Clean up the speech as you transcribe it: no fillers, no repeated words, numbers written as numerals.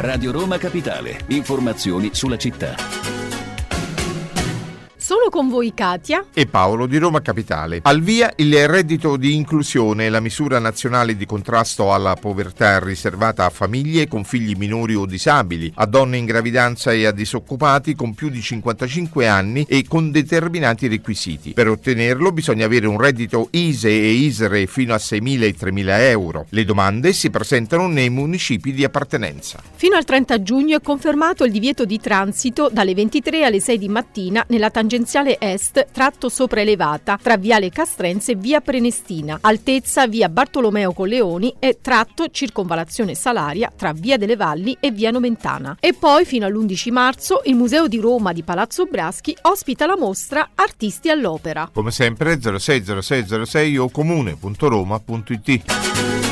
Radio Roma Capitale. Informazioni sulla città. Sono con voi Katia e Paolo di Roma Capitale. Al via il reddito di inclusione, la misura nazionale di contrasto alla povertà riservata a famiglie con figli minori o disabili, a donne in gravidanza e a disoccupati con più di 55 anni e con determinati requisiti. Per ottenerlo bisogna avere un reddito ISEE e ISRE fino a 6.000 e 3.000 euro. Le domande si presentano nei municipi di appartenenza. Fino al 30 giugno è confermato il divieto di transito dalle 23 alle 6 di mattina nella tangenziale est tratto sopraelevata tra viale Castrense e via Prenestina, altezza via Bartolomeo Colleoni e tratto circonvallazione Salaria tra via delle Valli e via Nomentana. E poi fino all'11 marzo il Museo di Roma di Palazzo Braschi ospita la mostra Artisti all'opera. Come sempre 060606 o comune.roma.it.